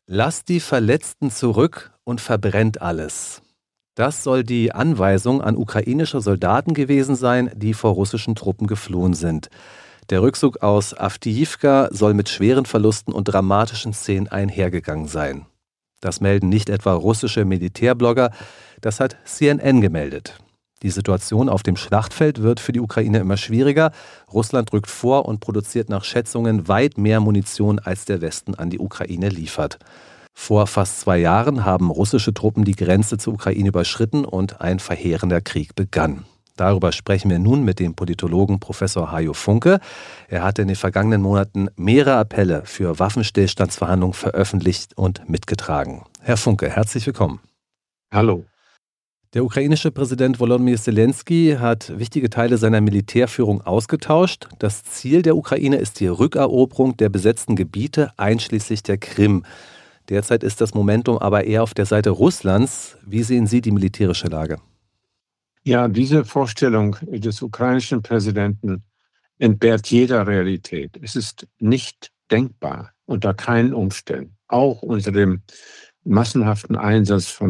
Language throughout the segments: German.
Lasst die Verletzten zurück und verbrennt alles. Das soll die Anweisung an ukrainische Soldaten gewesen sein, die vor russischen Truppen geflohen sind. Der Rückzug aus Awdijiwka soll mit schweren Verlusten und dramatischen Szenen einhergegangen sein. Das melden nicht etwa russische Militärblogger, das hat CNN gemeldet. Die Situation auf dem Schlachtfeld wird für die Ukraine immer schwieriger. Russland rückt vor und produziert nach Schätzungen weit mehr Munition, als der Westen an die Ukraine liefert. Vor fast 2 Jahren haben russische Truppen die Grenze zur Ukraine überschritten und ein verheerender Krieg begann. Darüber sprechen wir nun mit dem Politologen Professor Hajo Funke. Er hatte in den vergangenen Monaten mehrere Appelle für Waffenstillstandsverhandlungen veröffentlicht und mitgetragen. Herr Funke, herzlich willkommen. Hallo. Der ukrainische Präsident Volodymyr Zelensky hat wichtige Teile seiner Militärführung ausgetauscht. Das Ziel der Ukraine ist die Rückeroberung der besetzten Gebiete, einschließlich der Krim. Derzeit ist das Momentum aber eher auf der Seite Russlands. Wie sehen Sie die militärische Lage? Ja, diese Vorstellung des ukrainischen Präsidenten entbehrt jeder Realität. Es ist nicht denkbar unter keinen Umständen, auch unter dem massenhaften Einsatz von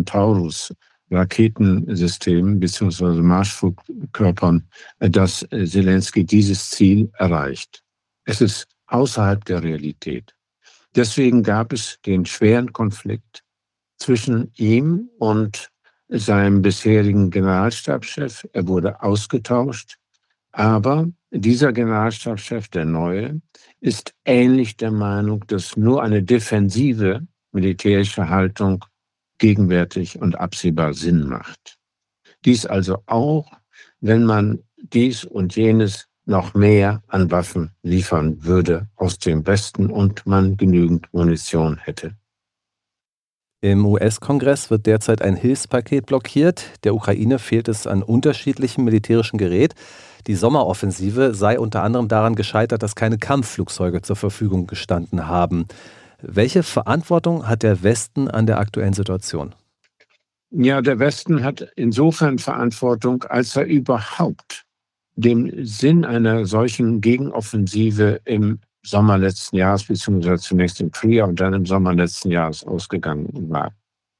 Taurus-Raketensystemen bzw. Marschflugkörpern, dass Zelensky dieses Ziel erreicht. Es ist außerhalb der Realität. Deswegen gab es den schweren Konflikt zwischen ihm und seinem bisherigen Generalstabschef. Er wurde ausgetauscht, aber dieser Generalstabschef, der neue, ist ähnlich der Meinung, dass nur eine defensive militärische Haltung gegenwärtig und absehbar Sinn macht. Dies also auch, wenn man dies und jenes noch mehr an Waffen liefern würde aus dem Westen und man genügend Munition hätte. Im US-Kongress wird derzeit ein Hilfspaket blockiert. Der Ukraine fehlt es an unterschiedlichem militärischen Gerät. Die Sommeroffensive sei unter anderem daran gescheitert, dass keine Kampfflugzeuge zur Verfügung gestanden haben. Welche Verantwortung hat der Westen an der aktuellen Situation? Ja, der Westen hat insofern Verantwortung, als er überhaupt dem Sinn einer solchen Gegenoffensive im Sommer letzten Jahres, beziehungsweise zunächst im Frühjahr und dann im Sommer letzten Jahres ausgegangen war.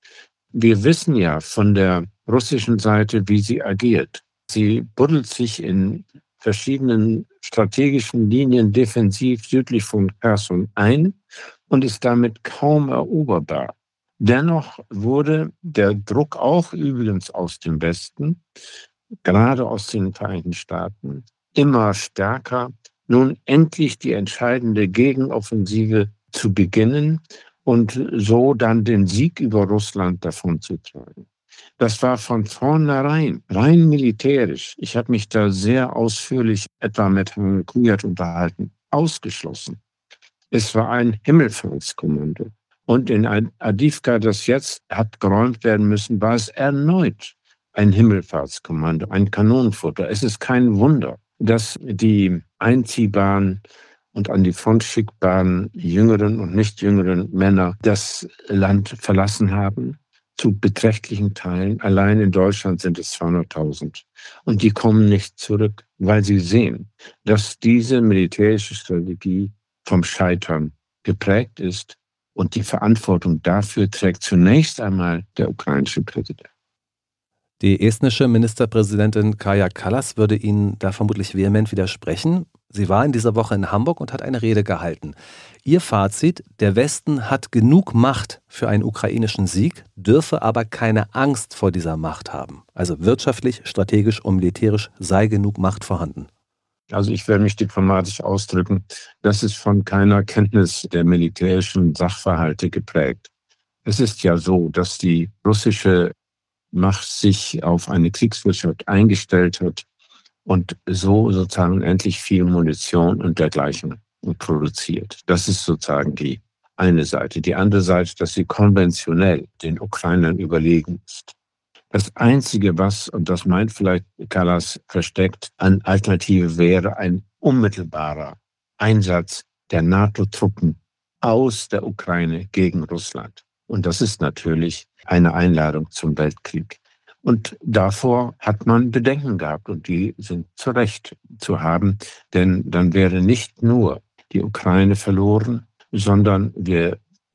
Wir wissen ja von der russischen Seite, wie sie agiert. Sie buddelt sich in verschiedenen strategischen Linien defensiv südlich von Cherson ein und ist damit kaum eroberbar. Dennoch wurde der Druck auch übrigens aus dem Westen, gerade aus den Vereinigten Staaten, immer stärker, nun endlich die entscheidende Gegenoffensive zu beginnen und so dann den Sieg über Russland davonzutragen. Das war von vornherein rein militärisch. Ich habe mich da sehr ausführlich etwa mit Herrn Kujat unterhalten, ausgeschlossen. Es war ein Himmelfahrtskommando. Und in Awdijiwka, das jetzt hat geräumt werden müssen, war es erneut ein Himmelfahrtskommando, ein Kanonenfutter. Es ist kein Wunder, dass die einziehbaren und an die Front schickbaren jüngeren und nicht jüngeren Männer das Land verlassen haben, zu beträchtlichen Teilen. Allein in Deutschland sind es 200.000. Und die kommen nicht zurück, weil sie sehen, dass diese militärische Strategie vom Scheitern geprägt ist. Und die Verantwortung dafür trägt zunächst einmal der ukrainische Präsident. Die estnische Ministerpräsidentin Kaja Kallas würde Ihnen da vermutlich vehement widersprechen. Sie war in dieser Woche in Hamburg und hat eine Rede gehalten. Ihr Fazit: Der Westen hat genug Macht für einen ukrainischen Sieg, dürfe aber keine Angst vor dieser Macht haben. Also wirtschaftlich, strategisch und militärisch sei genug Macht vorhanden. Also ich werde mich diplomatisch ausdrücken, das ist von keiner Kenntnis der militärischen Sachverhalte geprägt. Es ist ja so, dass die russische Macht sich auf eine Kriegswirtschaft eingestellt hat und so sozusagen unendlich viel Munition und dergleichen produziert. Das ist sozusagen die eine Seite. Die andere Seite, dass sie konventionell den Ukrainern überlegen ist. Das Einzige, was, und das meint vielleicht Kallas versteckt, an Alternative wäre ein unmittelbarer Einsatz der NATO-Truppen aus der Ukraine gegen Russland. Und das ist natürlich eine Einladung zum Weltkrieg. Und davor hat man Bedenken gehabt und die sind zu Recht zu haben, denn dann wäre nicht nur die Ukraine verloren, sondern wir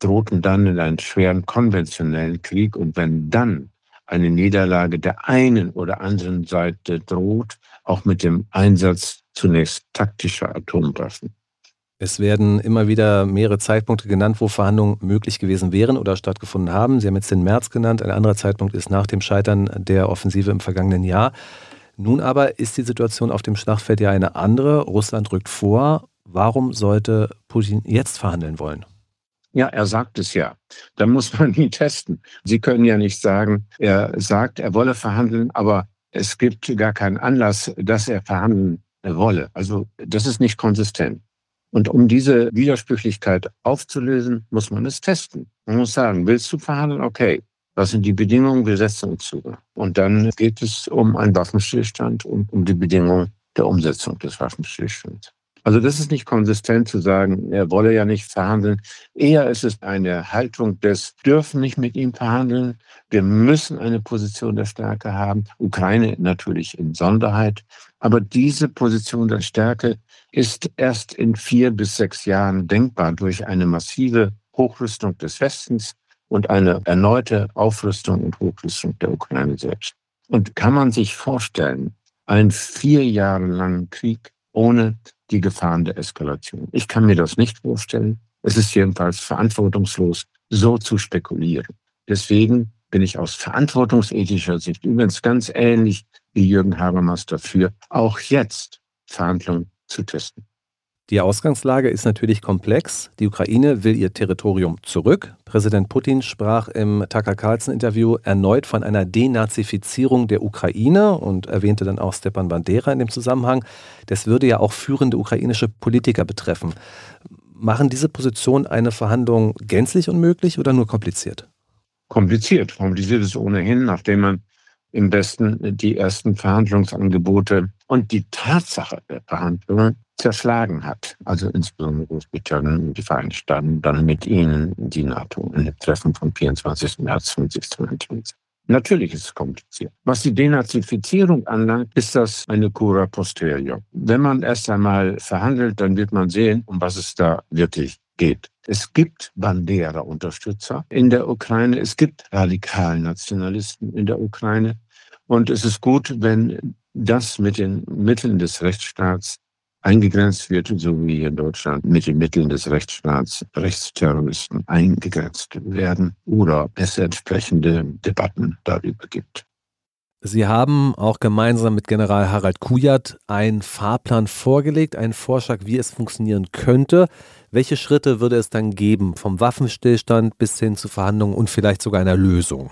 drohten dann in einen schweren konventionellen Krieg. Und wenn dann eine Niederlage der einen oder anderen Seite droht, auch mit dem Einsatz zunächst taktischer Atomwaffen. Es werden immer wieder mehrere Zeitpunkte genannt, wo Verhandlungen möglich gewesen wären oder stattgefunden haben. Sie haben jetzt den März genannt. Ein anderer Zeitpunkt ist nach dem Scheitern der Offensive im vergangenen Jahr. Nun aber ist die Situation auf dem Schlachtfeld ja eine andere. Russland rückt vor. Warum sollte Putin jetzt verhandeln wollen? Ja, er sagt es ja. Da muss man ihn testen. Sie können ja nicht sagen, er sagt, er wolle verhandeln, aber es gibt gar keinen Anlass, dass er verhandeln wolle. Also das ist nicht konsistent. Und um diese Widersprüchlichkeit aufzulösen, muss man es testen. Man muss sagen, willst du verhandeln? Okay. Was sind die Bedingungen? Wir setzen uns zu. Und dann geht es um einen Waffenstillstand und um die Bedingungen der Umsetzung des Waffenstillstands. Also das ist nicht konsistent zu sagen, er wolle ja nicht verhandeln. Eher ist es eine Haltung des, dürfen nicht mit ihm verhandeln. Wir müssen eine Position der Stärke haben. Ukraine natürlich in Sonderheit. Aber diese Position der Stärke ist erst in 4 bis 6 Jahren denkbar durch eine massive Hochrüstung des Westens und eine erneute Aufrüstung und Hochrüstung der Ukraine selbst. Und kann man sich vorstellen, einen 4 Jahre langen Krieg ohne die Gefahren der Eskalation? Ich kann mir das nicht vorstellen. Es ist jedenfalls verantwortungslos, so zu spekulieren. Deswegen bin ich aus verantwortungsethischer Sicht übrigens ganz ähnlich wie Jürgen Habermas dafür, auch jetzt Verhandlungen zu testen. Die Ausgangslage ist natürlich komplex. Die Ukraine will ihr Territorium zurück. Präsident Putin sprach im Tucker Carlson-Interview erneut von einer Denazifizierung der Ukraine und erwähnte dann auch Stepan Bandera in dem Zusammenhang. Das würde ja auch führende ukrainische Politiker betreffen. Machen diese Positionen eine Verhandlung gänzlich unmöglich oder nur kompliziert? Kompliziert. Kompliziert ist ohnehin, nachdem man im Westen die ersten Verhandlungsangebote und die Tatsache der Verhandlungen zerschlagen hat. Also insbesondere Großbritannien und die Vereinigten Staaten, dann mit ihnen die NATO in dem Treffen vom 24. März 2022. Natürlich ist es kompliziert. Was die Denazifizierung anlangt, ist das eine cura posterior. Wenn man erst einmal verhandelt, dann wird man sehen, um was es da wirklich geht. Es gibt Bandera-Unterstützer in der Ukraine, es gibt Radikalnationalisten in der Ukraine und es ist gut, wenn das mit den Mitteln des Rechtsstaats eingegrenzt wird, so wie in Deutschland mit den Mitteln des Rechtsstaats Rechtsterroristen eingegrenzt werden oder es entsprechende Debatten darüber gibt. Sie haben auch gemeinsam mit General Harald Kujat einen Fahrplan vorgelegt, einen Vorschlag, wie es funktionieren könnte. Welche Schritte würde es dann geben, vom Waffenstillstand bis hin zu Verhandlungen und vielleicht sogar einer Lösung?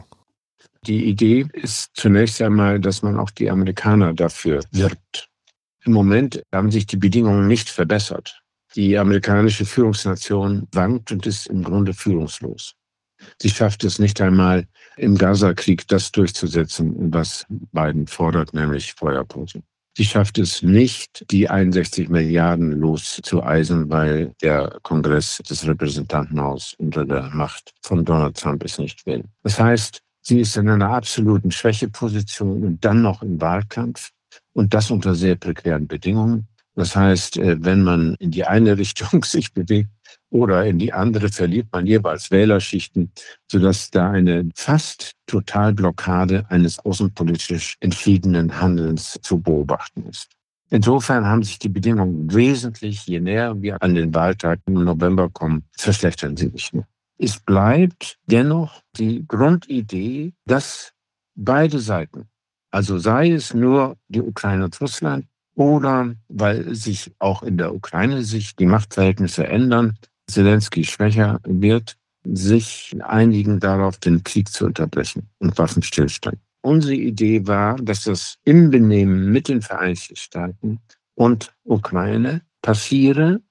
Die Idee ist zunächst einmal, dass man auch die Amerikaner dafür wirbt. Im Moment haben sich die Bedingungen nicht verbessert. Die amerikanische Führungsnation wankt und ist im Grunde führungslos. Sie schafft es nicht einmal, im Gaza-Krieg das durchzusetzen, was Biden fordert, nämlich Feuerpause. Sie schafft es nicht, die 61 Milliarden loszueisen, weil der Kongress des Repräsentantenhauses unter der Macht von Donald Trump es nicht will. Das heißt, sie ist in einer absoluten Schwächeposition und dann noch im Wahlkampf und das unter sehr prekären Bedingungen. Das heißt, wenn man in die eine Richtung sich bewegt oder in die andere, verliert man jeweils Wählerschichten, sodass da eine fast Totalblockade eines außenpolitisch entschiedenen Handelns zu beobachten ist. Insofern haben sich die Bedingungen wesentlich, je näher wir an den Wahltag im November kommen, verschlechtern sie sich nur. Es bleibt dennoch die Grundidee, dass beide Seiten, also sei es nur die Ukraine und Russland, oder weil sich auch in der Ukraine sich die Machtverhältnisse ändern, Zelensky schwächer wird, sich einigen darauf, den Krieg zu unterbrechen und Waffenstillstand. Unsere Idee war, dass das im Benehmen mit den Vereinigten Staaten und Ukraine passiere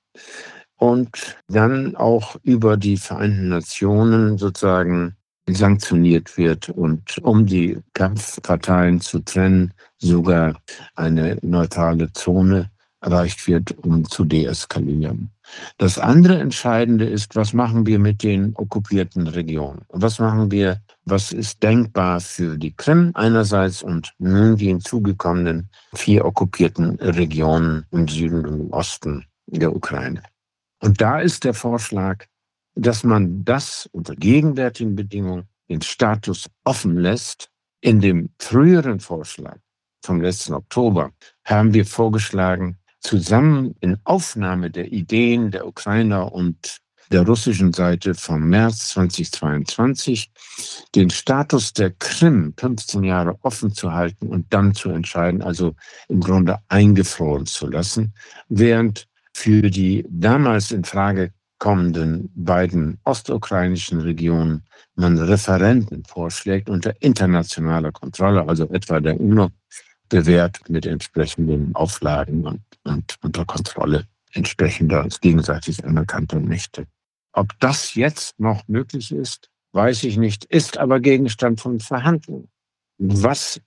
und dann auch über die Vereinten Nationen sozusagen sanktioniert wird und um die Kampfparteien zu trennen, sogar eine neutrale Zone erreicht wird, um zu deeskalieren. Das andere Entscheidende ist, was machen wir mit den okkupierten Regionen? Was machen wir, was ist denkbar für die Krim einerseits und nun die hinzugekommenen 4 okkupierten Regionen im Süden und im Osten der Ukraine? Und da ist der Vorschlag, dass man das unter gegenwärtigen Bedingungen den Status offen lässt. In dem früheren Vorschlag vom letzten Oktober haben wir vorgeschlagen, zusammen in Aufnahme der Ideen der Ukrainer und der russischen Seite vom März 2022 den Status der Krim 15 Jahre offen zu halten und dann zu entscheiden, also im Grunde eingefroren zu lassen, während für die damals in Frage kommenden beiden ostukrainischen Regionen man Referenden vorschlägt unter internationaler Kontrolle, also etwa der UNO, bewährt mit entsprechenden Auflagen und unter Kontrolle entsprechender gegenseitig anerkannter Mächte. Ob das jetzt noch möglich ist, weiß ich nicht, ist aber Gegenstand von Verhandlungen. Was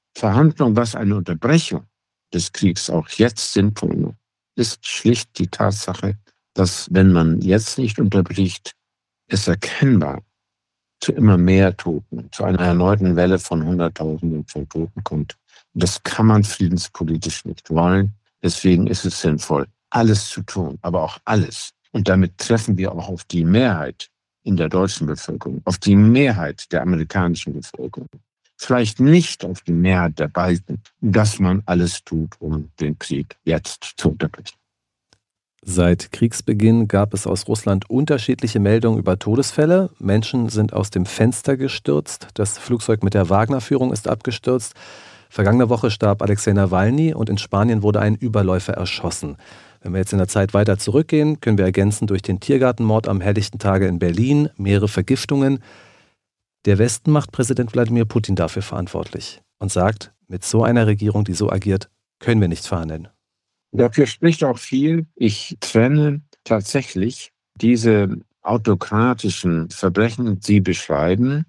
eine Unterbrechung des Kriegs auch jetzt sinnvoll macht, ist schlicht die Tatsache, dass, wenn man jetzt nicht unterbricht, es erkennbar zu immer mehr Toten, zu einer erneuten Welle von Hunderttausenden von Toten kommt. Das kann man friedenspolitisch nicht wollen. Deswegen ist es sinnvoll, alles zu tun, aber auch alles. Und damit treffen wir auch auf die Mehrheit in der deutschen Bevölkerung, auf die Mehrheit der amerikanischen Bevölkerung. Vielleicht nicht auf die Mehrheit der beiden, dass man alles tut, um den Krieg jetzt zu unterbrechen. Seit Kriegsbeginn gab es aus Russland unterschiedliche Meldungen über Todesfälle. Menschen sind aus dem Fenster gestürzt. Das Flugzeug mit der Wagner-Führung ist abgestürzt. Vergangene Woche starb Alexei Nawalny und in Spanien wurde ein Überläufer erschossen. Wenn wir jetzt in der Zeit weiter zurückgehen, können wir ergänzen durch den Tiergartenmord am helllichten Tage in Berlin, mehrere Vergiftungen. Der Westen macht Präsident Wladimir Putin dafür verantwortlich und sagt, mit so einer Regierung, die so agiert, können wir nicht verhandeln. Dafür spricht auch viel. Ich trenne tatsächlich diese autokratischen Verbrechen, die Sie beschreiben,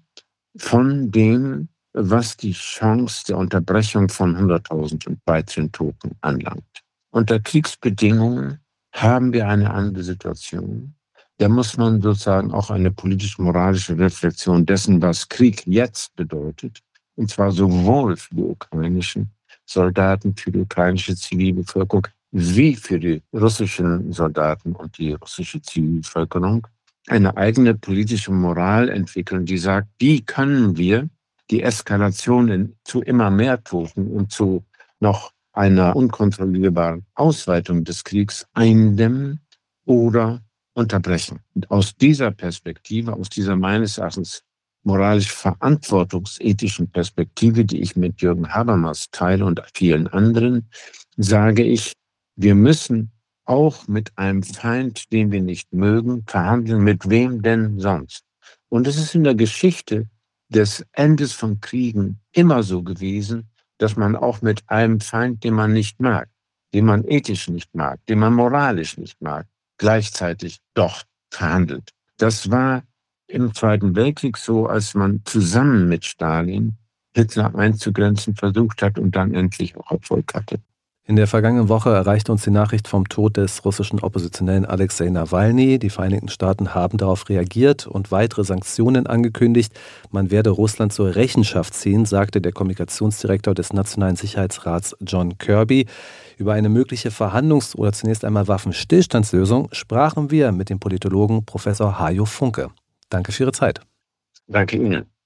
von dem, was die Chance der Unterbrechung von 100.000 und weiteren Toten anlangt. Unter Kriegsbedingungen haben wir eine andere Situation. Da muss man sozusagen auch eine politisch-moralische Reflexion dessen, was Krieg jetzt bedeutet, und zwar sowohl für die ukrainischen Soldaten, für die ukrainische Zivilbevölkerung, wie für die russischen Soldaten und die russische Zivilbevölkerung, eine eigene politische Moral entwickeln, die sagt, wie können wir die Eskalation zu immer mehr Toten und zu noch einer unkontrollierbaren Ausweitung des Kriegs eindämmen oder unterbrechen. Und aus dieser Perspektive, aus dieser meines Erachtens moralisch verantwortungsethischen Perspektive, die ich mit Jürgen Habermas teile und vielen anderen, sage ich, wir müssen auch mit einem Feind, den wir nicht mögen, verhandeln. Mit wem denn sonst? Und es ist in der Geschichte des Endes von Kriegen immer so gewesen, dass man auch mit einem Feind, den man nicht mag, den man ethisch nicht mag, den man moralisch nicht mag, gleichzeitig doch verhandelt. Das war im Zweiten Weltkrieg so, als man zusammen mit Stalin Hitler einzugrenzen versucht hat und dann endlich auch Erfolg hatte. In der vergangenen Woche erreichte uns die Nachricht vom Tod des russischen Oppositionellen Alexei Nawalny. Die Vereinigten Staaten haben darauf reagiert und weitere Sanktionen angekündigt. Man werde Russland zur Rechenschaft ziehen, sagte der Kommunikationsdirektor des Nationalen Sicherheitsrats John Kirby. Über eine mögliche Verhandlungs- oder zunächst einmal Waffenstillstandslösung sprachen wir mit dem Politologen Professor Hajo Funke. Danke für Ihre Zeit. Danke Ihnen.